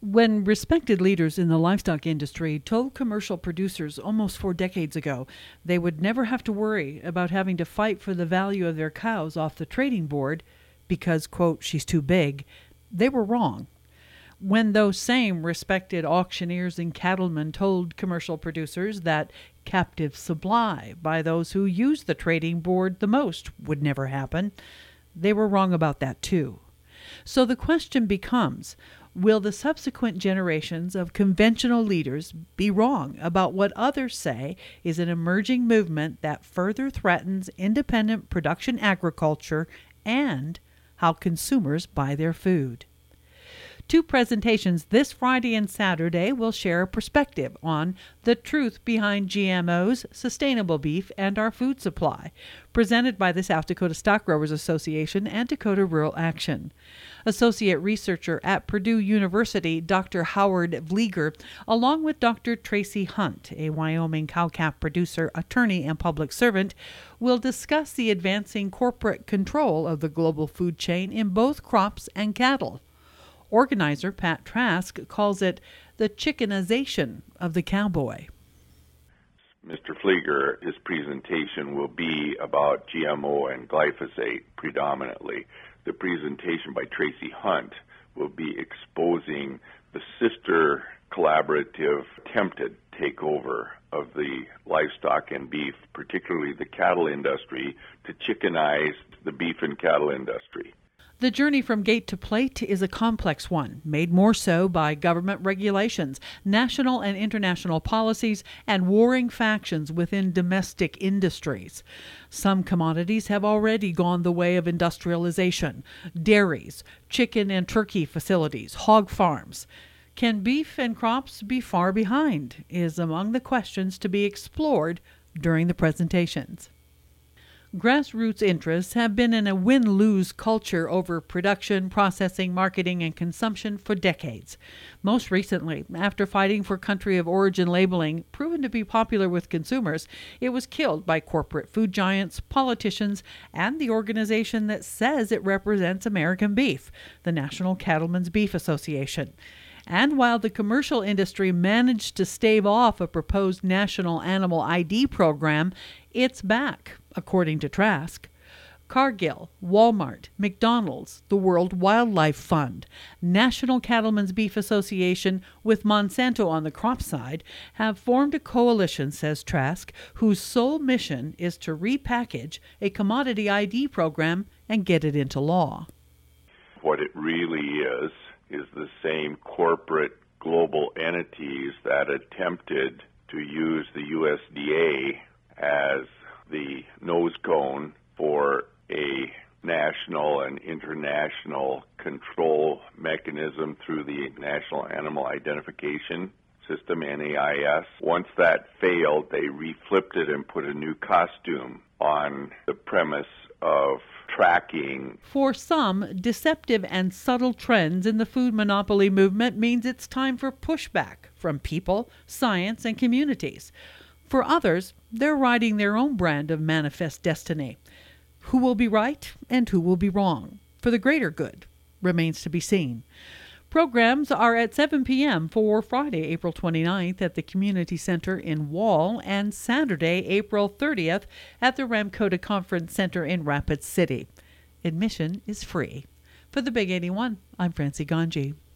When respected leaders in the livestock industry told commercial producers almost 4 decades ago they would never have to worry about having to fight for the value of their cows off the trading board because, quote, she's too big, they were wrong. When those same respected auctioneers and cattlemen told commercial producers that captive supply by those who use the trading board the most would never happen, they were wrong about that too. So the question becomes, will the subsequent generations of conventional leaders be wrong about what others say is an emerging movement that further threatens independent production agriculture and how consumers buy their food? Two presentations this Friday and Saturday will share a perspective on the truth behind GMOs, sustainable beef, and our food supply, presented by the South Dakota Stock Growers Association and Dakota Rural Action. Associate researcher at Purdue University, Dr. Howard Vlieger, along with Dr. Tracy Hunt, a Wyoming cow-calf producer, attorney, and public servant, will discuss the advancing corporate control of the global food chain in both crops and cattle. Organizer Pat Trask calls it the chickenization of the cowboy. Mr. Vlieger, his presentation will be about GMO and glyphosate predominantly. The presentation by Tracy Hunt will be exposing the sister collaborative attempted takeover of the livestock and beef, particularly the cattle industry, to chickenize the beef and cattle industry. The journey from gate to plate is a complex one, made more so by government regulations, national and international policies, and warring factions within domestic industries. Some commodities have already gone the way of industrialization: dairies, chicken and turkey facilities, hog farms. Can beef and crops be far behind? Is among the questions to be explored during the presentations. Grassroots interests have been in a win-lose culture over production, processing, marketing, and consumption for decades. Most recently, after fighting for country of origin labeling proven to be popular with consumers, it was killed by corporate food giants, politicians, and the organization that says it represents American beef, the National Cattlemen's Beef Association. And while the commercial industry managed to stave off a proposed national animal ID program, it's back, according to Trask. Cargill, Walmart, McDonald's, the World Wildlife Fund, National Cattlemen's Beef Association, with Monsanto on the crop side, have formed a coalition, says Trask, whose sole mission is to repackage a commodity ID program and get it into law. What it really is the same corporate global entities that attempted to use the USDA as the nose cone for a national and international control mechanism through the National Animal Identification System, NAIS. Once that failed, they reflipped it and put a new costume on the premise of tracking. For some, deceptive and subtle trends in the food monopoly movement means it's time for pushback from people, science, and communities. For others, they're writing their own brand of manifest destiny. Who will be right and who will be wrong? For the greater good remains to be seen. Programs are at 7 p.m. for Friday, April 29th at the Community Center in Wall and Saturday, April 30th at the Ramkota Conference Center in Rapid City. Admission is free. For the Big 81, I'm Francie Ganji.